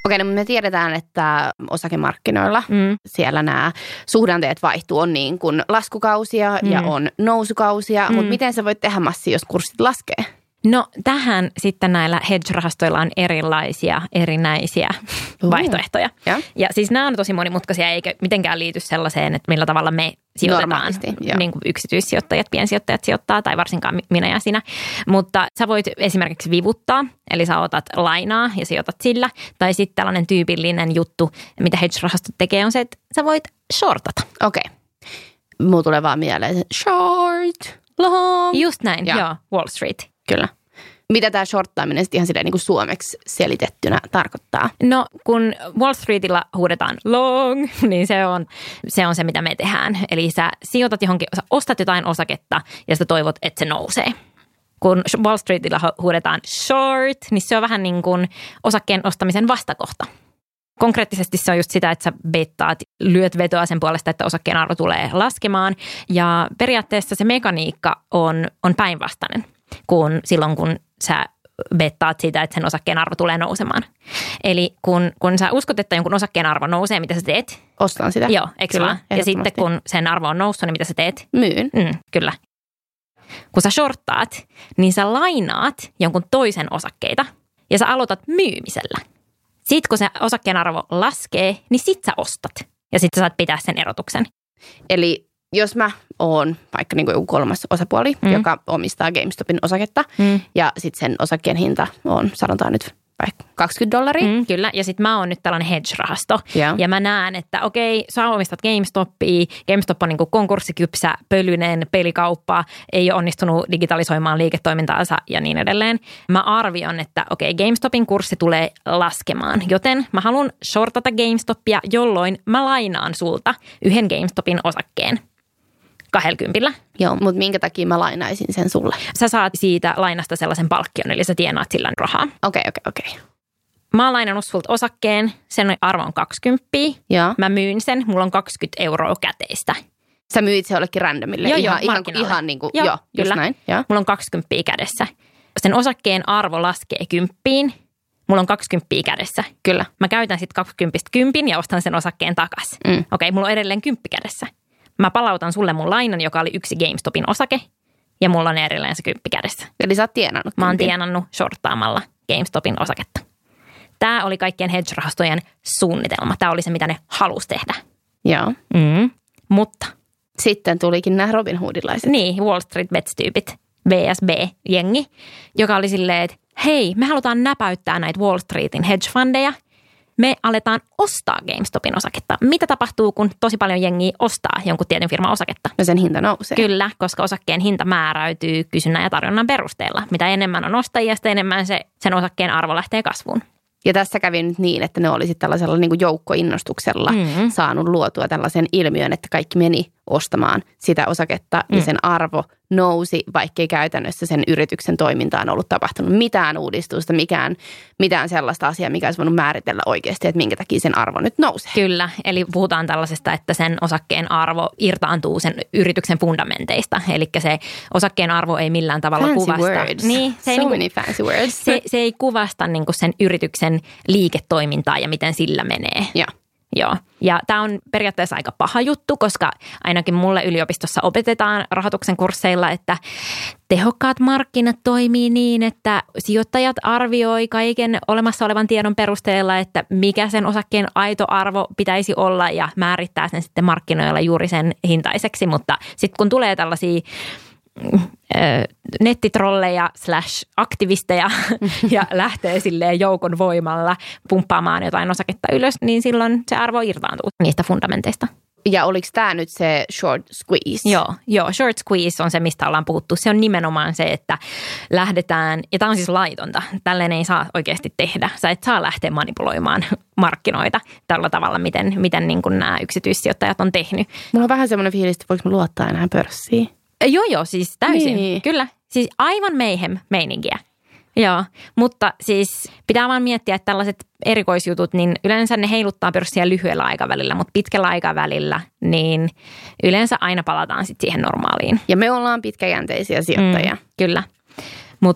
Okei, no me tiedetään, että osakemarkkinoilla mm. siellä nämä suhdanteet vaihtuu. On niin kuin laskukausia mm. ja on nousukausia, mm. mutta miten sä voit tehdä massia, jos kurssit laskee? No tähän sitten näillä hedge-rahastoilla on erilaisia erinäisiä uh. vaihtoehtoja. Ja. ja siis nämä on tosi monimutkaisia eikä mitenkään liity sellaiseen, että millä tavalla me sijoitetaan. Niin kuin yksityissijoittajat, piensijoittajat sijoittaa tai varsinkaan minä ja sinä. Mutta sä voit esimerkiksi vivuttaa, eli sä otat lainaa ja sijoitat sillä. Tai sitten tällainen tyypillinen juttu, mitä hedge-rahastot tekee, on se, että sä voit shortata. Okei. Okay. Mulla tulee vaan mieleen short, long. Just näin, ja. joo, Wall Street. Kyllä. Mitä tämä shorttaaminen sitten ihan silleen niin kuin suomeksi selitettynä tarkoittaa? No kun Wall Streetillä huudetaan long, niin se on, se on se, mitä me tehdään. Eli sä sijoitat johonkin, sä ostat jotain osaketta ja sä toivot, että se nousee. Kun Wall Streetillä huudetaan short, niin se on vähän niin kuin osakkeen ostamisen vastakohta. Konkreettisesti se on just sitä, että sä bettaat, lyöt vetoa sen puolesta, että osakkeen arvo tulee laskemaan. Ja periaatteessa se mekaniikka on, on päinvastainen kuin silloin, kun sä bettaat siitä, että sen osakkeen arvo tulee nousemaan. Eli kun, kun sä uskot, että jonkun osakkeen arvo nousee, mitä sä teet? Ostan sitä. Joo, eikö kyllä, vaan? Ja sitten kun sen arvo on noussut, niin mitä sä teet? Myyn. Mm, kyllä. Kun sä shorttaat, niin sä lainaat jonkun toisen osakkeita ja sä aloitat myymisellä. Sitten kun se osakkeen arvo laskee, niin sit sä ostat. Ja sit sä saat pitää sen erotuksen. Eli jos mä oon vaikka niin kuin joku kolmas osapuoli, mm. joka omistaa GameStopin osaketta, mm. ja sitten sen osakkeen hinta on, sanotaan nyt vaikka kaksikymmentä dollaria. Mm, kyllä, ja sitten mä oon nyt tällainen hedge-rahasto. Yeah. Ja mä näen, että okei, sä omistat GameStopia. GameStop on niin kuin konkurssikypsä, pölyinen pelikauppa, ei ole onnistunut digitalisoimaan liiketoimintaansa ja niin edelleen. Mä arvion, että okei, GameStopin kurssi tulee laskemaan, joten mä haluan shortata GameStopia, jolloin mä lainaan sulta yhden GameStopin osakkeen. Kahdelkympillä. Joo, mutta minkä takia mä lainaisin sen sulle? Sä saat siitä lainasta sellaisen palkkion, eli sä tienaat sillä rahaa. Okei, okei, okei. Mä oon lainannut sulta osakkeen, sen arvo on kaksikymmentä. Ja. Mä myyn sen, mulla on kaksikymmentä euroa käteistä. Sä myyt se jollekin randomille? Joo, ihan, joo, ihan, ihan niin kuin, joo, joo kyllä. Näin. Joo. Mulla on kaksikymmentä kädessä. Sen osakkeen arvo laskee kymppiin. Mulla on kaksikymmentä kädessä. Kyllä. Mä käytän sitten kaksikymmentä kympin ja ostan sen osakkeen takas. Mm. Okei, mulla on edelleen kymppi kädessä. Mä palautan sulle mun lainan, joka oli yksi GameStopin osake, ja mulla on edelleen se kymppi kädessä. Eli sä oot tienannut. Mä oon tienannut shorttaamalla GameStopin osaketta. Tää oli kaikkien hedge-rahastojen suunnitelma. Tää oli se, mitä ne halusi tehdä. Joo. Mm, mutta. Sitten tulikin nämä Robin Hoodilaiset. Niin, Wall Street Bets-tyypit, V S B-jengi, joka oli silleen, että hei, me halutaan näpäyttää näitä Wall Streetin hedge-fundeja. Me aletaan ostaa GameStopin osaketta. Mitä tapahtuu, kun tosi paljon jengiä ostaa jonkun tietyn firman osaketta? No sen hinta nousee. Kyllä, koska osakkeen hinta määräytyy kysynnän ja tarjonnan perusteella. Mitä enemmän on ostajia, sitä enemmän se, sen osakkeen arvo lähtee kasvuun. Ja tässä kävi nyt niin, että ne olisi tällaisella niin kuin joukkoinnostuksella mm-hmm. saanut luotua tällaisen ilmiön, että kaikki meni ostamaan sitä osaketta mm. ja sen arvo nousi, vaikkei käytännössä sen yrityksen toimintaan ollut tapahtunut mitään uudistusta, mikään, mitään sellaista asiaa, mikä olisi voinut määritellä oikeasti, että minkä takia sen arvo nyt nousee. Kyllä, eli puhutaan tällaisesta, että sen osakkeen arvo irtaantuu sen yrityksen fundamenteista, eli se osakkeen arvo ei millään tavalla fancy kuvasta. Words. Niin, se so ei many niinku, fancy words. Se, se ei kuvasta niinku sen yrityksen liiketoimintaa ja miten sillä menee. Joo. Joo, ja tämä on periaatteessa aika paha juttu, koska ainakin mulle yliopistossa opetetaan rahoituksen kursseilla, että tehokkaat markkinat toimii niin, että sijoittajat arvioi kaiken olemassa olevan tiedon perusteella, että mikä sen osakkeen aito arvo pitäisi olla ja määrittää sen sitten markkinoilla juuri sen hintaiseksi, mutta sitten kun tulee tällaisia nettitrolleja slash aktivisteja ja lähtee silleen joukon voimalla pumppaamaan jotain osaketta ylös, niin silloin se arvo irtaantuu niistä fundamenteista. Ja oliko tämä nyt se short squeeze? Joo, joo, short squeeze on se, mistä ollaan puhuttu. Se on nimenomaan se, että lähdetään, ja tämä on siis laitonta, tälleen ei saa oikeasti tehdä. Sä et saa lähteä manipuloimaan markkinoita tällä tavalla, miten, miten niin kuin nämä yksityissijoittajat on tehnyt. Mulla on vähän semmoinen fiilis, että voiko mä luottaa enää pörssiin? Joo, joo, siis täysin. Niin. Kyllä. Siis aivan mayhem-meininkiä. Joo, mutta siis pitää vaan miettiä, että tällaiset erikoisjutut, niin yleensä ne heiluttaa pörssiä lyhyellä aikavälillä, mutta pitkällä aikavälillä, niin yleensä aina palataan sitten siihen normaaliin. Ja me ollaan pitkäjänteisiä sijoittajia. Mm, kyllä, mutta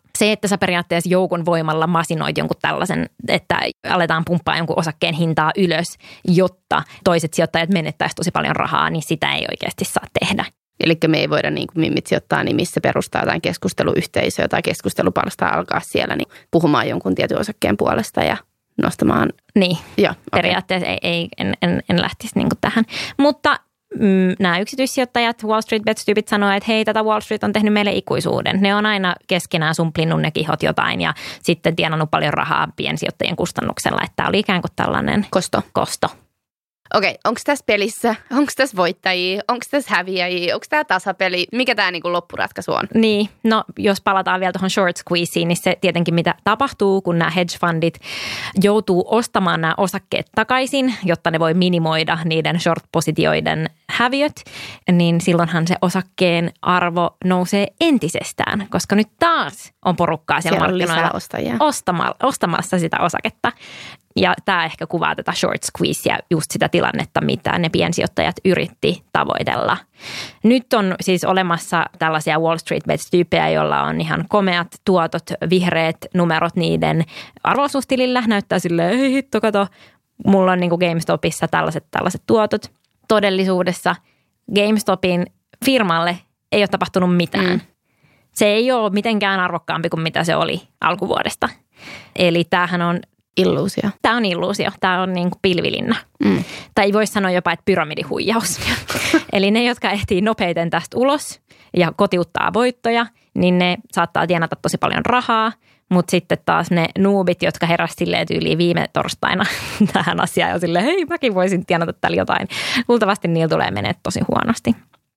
Se, että sä periaatteessa joukon voimalla masinoit jonkun tällaisen, että aletaan pumppaa jonkun osakkeen hintaa ylös, jotta toiset sijoittajat menettäisi tosi paljon rahaa, niin sitä ei oikeasti saa tehdä. Eli me ei voida niin kuin mimmit sijoittaa nimissä perustaa jotain keskusteluyhteisöä tai keskustelupalstaa alkaa siellä niin puhumaan jonkun tietyn osakkeen puolesta ja nostamaan. Niin, Joo, okay. Periaatteessa ei, ei, en, en, en lähtisi niin kuin tähän. Mutta mm, nämä yksityissijoittajat, Wall Street Bet-tyypit sanoo, että hei, tätä Wall Street on tehnyt meille ikuisuuden. Ne on aina keskenään sumplinnut ne kihot jotain ja sitten tienannut paljon rahaa piensijoittajien kustannuksella. Että tämä oli ikään kuin tällainen kosto. kosto. Okei, onko tässä pelissä, onko tässä voittajia, onko tässä häviäjiä, onko tämä tasapeli, mikä tämä niinku loppuratkaisu on? Niin, no jos palataan vielä tuohon short squeezeen, niin se tietenkin mitä tapahtuu, kun nämä hedge fundit joutuu ostamaan nämä osakkeet takaisin, jotta ne voi minimoida niiden short-positioiden häviöt, niin silloinhan se osakkeen arvo nousee entisestään, koska nyt taas on porukkaa siellä, siellä markkinoilla ostamalla, ostamassa sitä osaketta. Ja tämä ehkä kuvaa tätä short squeezea, just sitä tilannetta, mitä ne piensijoittajat yritti tavoitella. Nyt on siis olemassa tällaisia Wall Street Bets-tyyppejä, joilla on ihan komeat tuotot, vihreät numerot niiden arvo-osuustilillä. Näyttää silleen, hei hitto, kato, mulla on niin kuin GameStopissa tällaiset, tällaiset tuotot. Todellisuudessa GameStopin firmalle ei ole tapahtunut mitään. Mm. Se ei ole mitenkään arvokkaampi kuin mitä se oli alkuvuodesta. Eli tämähän on illuusio. Tämä on illuusio. Tämä on niin kuin pilvilinna. Mm. Tai ei voi sanoa jopa, että pyramidihuijaus. Eli ne, jotka ehtii nopeiten tästä ulos ja kotiuttaa voittoja, niin ne saattaa tienata tosi paljon rahaa. Mutta sitten taas ne noobit, jotka heräsivät silleen tyyliin viime torstaina tähän asiaan ja silleen, hei mäkin voisin tienata tällä jotain. Luultavasti niillä tulee menee tosi huonosti.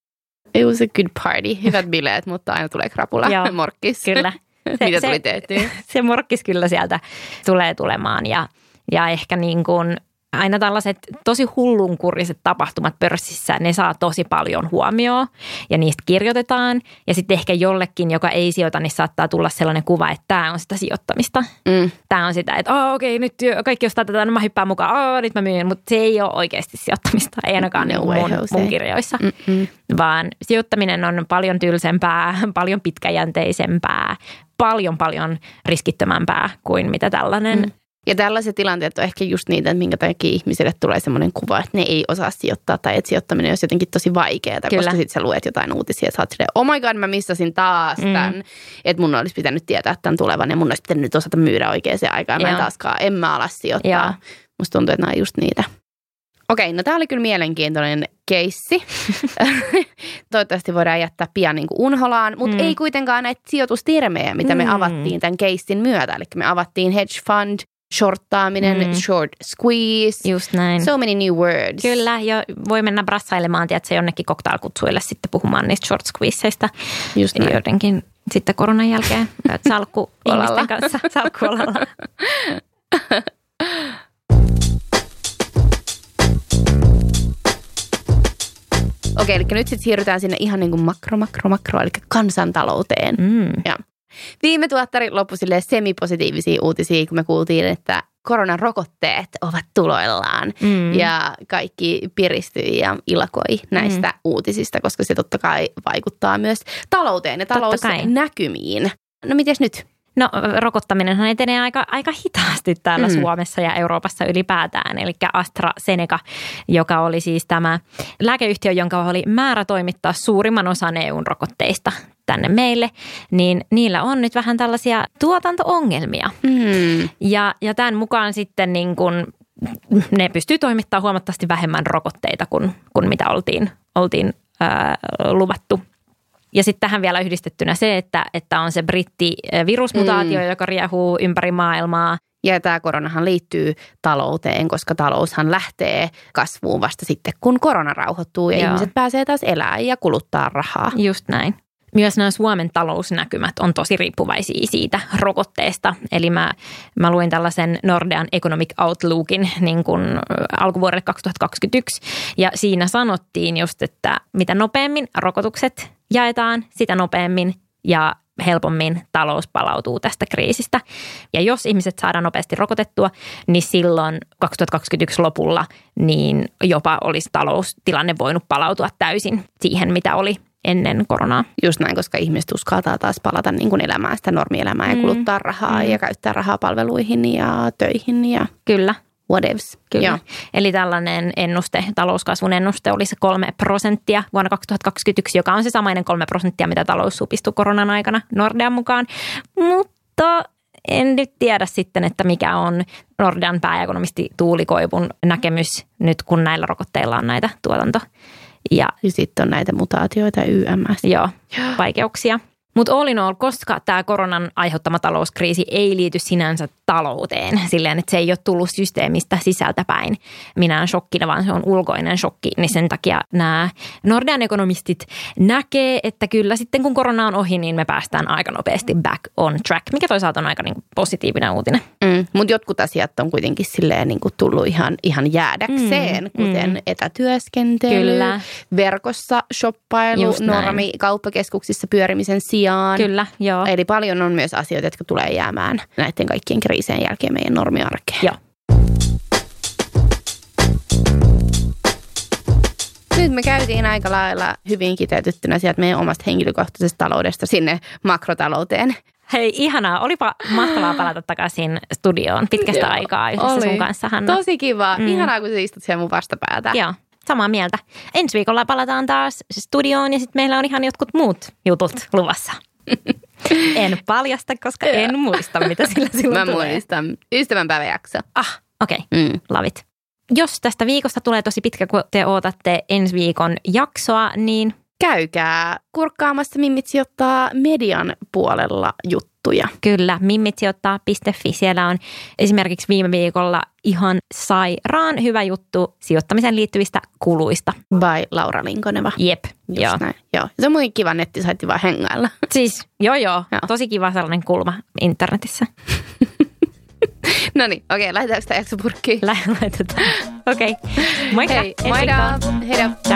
It was a good party. Hyvät bileet, mutta aina tulee krapula. Joo, morkkis. Kyllä. Se, mitä tuli se, tehtyä? Se morkkis kyllä sieltä tulee tulemaan ja, ja ehkä niin kuin aina tällaiset tosi hullunkuriset tapahtumat pörssissä, ne saa tosi paljon huomioon ja niistä kirjoitetaan. Ja sitten ehkä jollekin, joka ei sijoita, niin saattaa tulla sellainen kuva, että tämä on sitä sijoittamista. Mm. Tämä on sitä, että oh, okei, nyt kaikki ostaa tätä, no mä hyppään mukaan, oh, nyt mä myyn. Mutta se ei ole oikeasti sijoittamista, ei ainakaan no niin mun, mun kirjoissa. Mm-mm. Vaan sijoittaminen on paljon tylsempää, paljon pitkäjänteisempää, paljon paljon riskittömämpää kuin mitä tällainen mm. Ja tällaiset tilanteet on ehkä just niitä, että minkä takia ihmisille tulee semmoinen kuva, että ne ei osaa sijoittaa tai että sijoittaminen olisi jotenkin tosi vaikeaa, Kyllä. koska sitten sä luet jotain uutisia ja sä oot silleen, oh my god, mä missasin taas tämän, mm. että mun olisi pitänyt tietää tämän tulevan ja mun olisi pitänyt nyt osata myydä oikeaan aikaan, mä en taaskaan, en mä ala sijoittaa. Joo. Musta tuntuu, että nämä on just niitä. Okei, no tää oli kyllä mielenkiintoinen keissi. Toivottavasti voidaan jättää pian niin kuin unholaan, mutta mm. ei kuitenkaan näitä sijoitustermejä, mitä me mm. avattiin tämän keissin myötä. Eli me avattiin hedge fund, shorttaaminen, mm. short squeeze. Just näin. So many new words. Kyllä, ja voi mennä brassailemaan, tiedätkö, jonnekin cocktailkutsuille sitten puhumaan niistä short squeezeista. Just näin. Jotenkin sitten koronan jälkeen salkku ihmisten kanssa, salkkuolalla. Okei, eli nyt sitten siirrytään sinne ihan niin kuin makro, makro, makro, eli kansantalouteen. Mm. Ja. Viime tuottari loppui silleen semipositiivisia uutisia, kun me kuultiin, että koronarokotteet ovat tuloillaan. Mm. Ja kaikki piristyi ja ilakoi näistä mm. uutisista, koska se totta kai vaikuttaa myös talouteen ja talousnäkymiin. No mites nyt? No rokottaminenhan etenee aika, aika hitaasti täällä mm. Suomessa ja Euroopassa ylipäätään. Eli AstraZeneca, joka oli siis tämä lääkeyhtiö, jonka oli määrä toimittaa suurimman osan E U:n rokotteista tänne meille, niin niillä on nyt vähän tällaisia tuotanto-ongelmia. Mm. Ja, ja tämän mukaan sitten niin kun ne pystyy toimittamaan huomattavasti vähemmän rokotteita kuin, kuin mitä oltiin, oltiin ää, luvattu. Ja sitten tähän vielä yhdistettynä se, että, että on se brittivirusmutaatio, mm. joka riehuu ympäri maailmaa. Ja tämä koronahan liittyy talouteen, koska taloushan lähtee kasvuun vasta sitten, kun korona rauhoittuu ja Joo. ihmiset pääsee taas elää ja kuluttaa rahaa. Just näin. Myös nämä Suomen talousnäkymät on tosi riippuvaisia siitä rokotteesta. Eli mä, mä luin tällaisen Nordean Economic Outlookin niin kuin alkuvuodelle kaksituhattakaksikymmentäyksi. Ja siinä sanottiin just, että mitä nopeammin rokotukset jaetaan, sitä nopeammin ja helpommin talous palautuu tästä kriisistä. Ja jos ihmiset saadaan nopeasti rokotettua, niin silloin kaksituhattakaksikymmentäyksi lopulla niin jopa olisi taloustilanne voinut palautua täysin siihen, mitä oli ennen koronaa. Just näin, koska ihmiset uskaltaa taas palata niin kuin elämään sitä normielämää ja kuluttaa rahaa mm. ja käyttää rahaa palveluihin ja töihin ja Kyllä. whatevs. Kyllä. Joo. Eli tällainen ennuste, talouskasvun ennuste oli se kolme prosenttia vuonna kaksituhattakaksikymmentäyksi, joka on se samainen kolme prosenttia, mitä talous supistui koronan aikana Nordean mukaan. Mutta en nyt tiedä sitten, että mikä on Nordean pääekonomisti Tuuli Koivun näkemys nyt, kun näillä rokotteilla on näitä tuotanto- ja, ja sitten on näitä mutaatioita Y M S. Joo, vaikeuksia. Mutta all in all, koska tämä koronan aiheuttama talouskriisi ei liity sinänsä talouteen, silleen, että se ei ole tullut systeemistä sisältäpäin minään shokkina, vaan se on ulkoinen shokki, niin sen takia nämä Nordean ekonomistit näkee, että kyllä sitten kun korona on ohi, niin me päästään aika nopeasti back on track, mikä toisaalta on aika niin kuin positiivinen uutinen. Mm, mutta jotkut asiat on kuitenkin silleen niin kuin tullut ihan, ihan jäädäkseen, mm, kuten mm. etätyöskentely, kyllä. verkossa shoppailu, normi, kauppakeskuksissa pyörimisen sijaan. Kyllä, joo. Eli paljon on myös asioita, jotka tulee jäämään näiden kaikkien kriisien jälkeen meidän normiarkeen. Joo. Nyt me käytiin aika lailla hyvin kiteytettynä sieltä meidän omasta henkilökohtaisesta taloudesta sinne makrotalouteen. Hei, ihanaa. Olipa mahtavaa palata takaisin studioon pitkästä Joo, aikaa yhdessä oli. sun kanssa, Hanna. Tosi kiva. Mm. Ihanaa, kun sä istut siellä mun vastapäätä. Joo. Samaa mieltä. Ensi viikolla palataan taas studioon ja sitten meillä on ihan jotkut muut jutut luvassa. En paljasta, koska en muista, mitä sillä silloin Mä tulee. Mä muistan. Ystävänpäiväjakso. Ah, okei. Okay. Mm. Love it. Jos tästä viikosta tulee tosi pitkä, kun te ootatte ensi viikon jaksoa, niin käykää kurkkaamassa Mimmit sijoittaa median puolella juttuja. Kyllä, mimmitsijoittaa piste fi. Siellä on esimerkiksi viime viikolla ihan sairaan hyvä juttu sijoittamiseen liittyvistä kuluista. By Laura Linkoneva. Jep, Just joo. Näin. Joo. Se on muuten kiva nettisaitti vaan hengailla. Siis, joo joo, joo. Tosi kiva sellainen kulma internetissä. No niin, okei, okay, laitetaanko tämä jakso purkkiin? Laitetaan. Okei, okay. Moikka. Hei, moikka. Heidä. Ciao.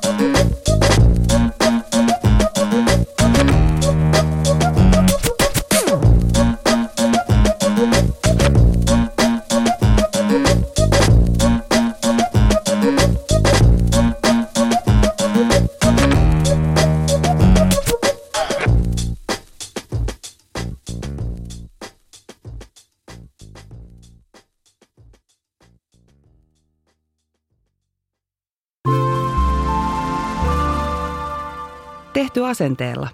Tehty asenteella.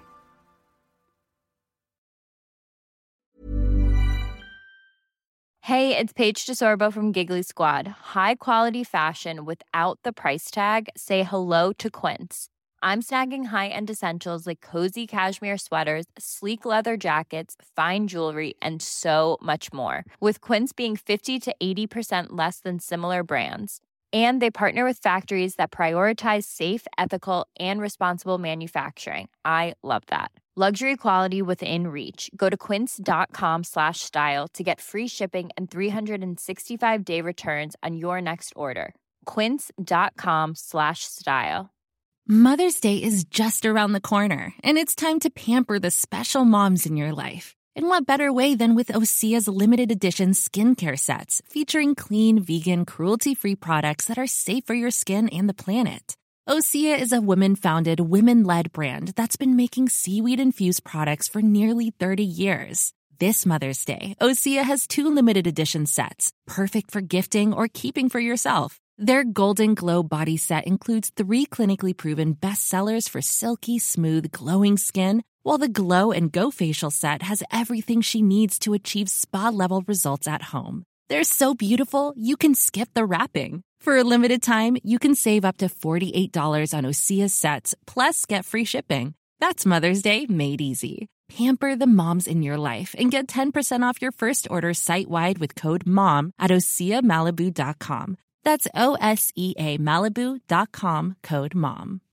Hey, it's Paige DeSorbo from Giggly Squad. High quality fashion without the price tag. Say hello to Quince. I'm snagging high-end essentials like cozy cashmere sweaters, sleek leather jackets, fine jewelry, and so much more. With Quince being fifty to eighty percent less than similar brands. And they partner with factories that prioritize safe, ethical, and responsible manufacturing. I love that. Luxury quality within reach. Go to quince.com slash style to get free shipping and three sixty-five day returns on your next order. Quince.com slash style. Mother's Day is just around the corner, and it's time to pamper the special moms in your life. And what better way than with Osea's limited edition skincare sets featuring clean, vegan, cruelty-free products that are safe for your skin and the planet. Osea is a women-founded, women-led brand that's been making seaweed-infused products for nearly thirty years. This Mother's Day, Osea has two limited edition sets, perfect for gifting or keeping for yourself. Their Golden Glow body set includes three clinically proven bestsellers for silky, smooth, glowing skin, while the Glow and Go facial set has everything she needs to achieve spa-level results at home. They're so beautiful, you can skip the wrapping. For a limited time, you can save up to forty-eight dollars on Osea sets, plus get free shipping. That's Mother's Day made easy. Pamper the moms in your life and get ten percent off your first order site-wide with code MOM at osea malibu dot com. That's O S E A Malibu dot com, code MOM.